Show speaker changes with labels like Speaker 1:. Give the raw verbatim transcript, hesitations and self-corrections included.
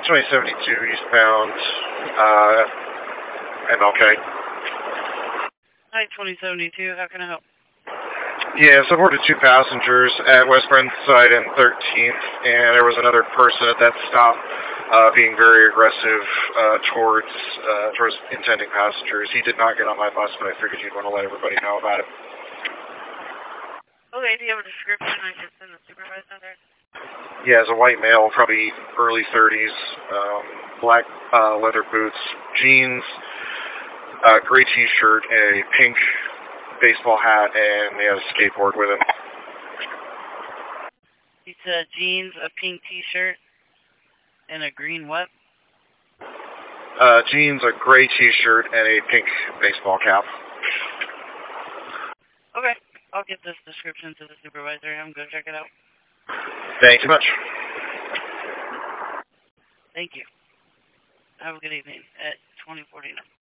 Speaker 1: twenty seventy-two eastbound uh, M L K.
Speaker 2: Hi, twenty seventy-two. How can I help?
Speaker 1: Yeah, so I boarded two passengers at West Burnside and thirteenth, and there was another person at that stop uh, being very aggressive uh, towards uh, towards intending passengers. He did not get on my bus, but I figured you'd want to let everybody know about it.
Speaker 2: Okay, do you have a description I can send the supervisor there?
Speaker 1: Yeah, as a white male, probably early thirties, um, black uh, leather boots, jeans, uh, gray t-shirt, a pink baseball hat, and he has a skateboard with him.
Speaker 2: He said jeans, a pink t-shirt, and a green what?
Speaker 1: Uh, jeans, a gray t-shirt, and a pink baseball cap.
Speaker 2: Okay, I'll get this description to the supervisor and I'm going to check it out.
Speaker 1: Thank you much.
Speaker 2: Thank you. Have a good evening at twenty forty-nine.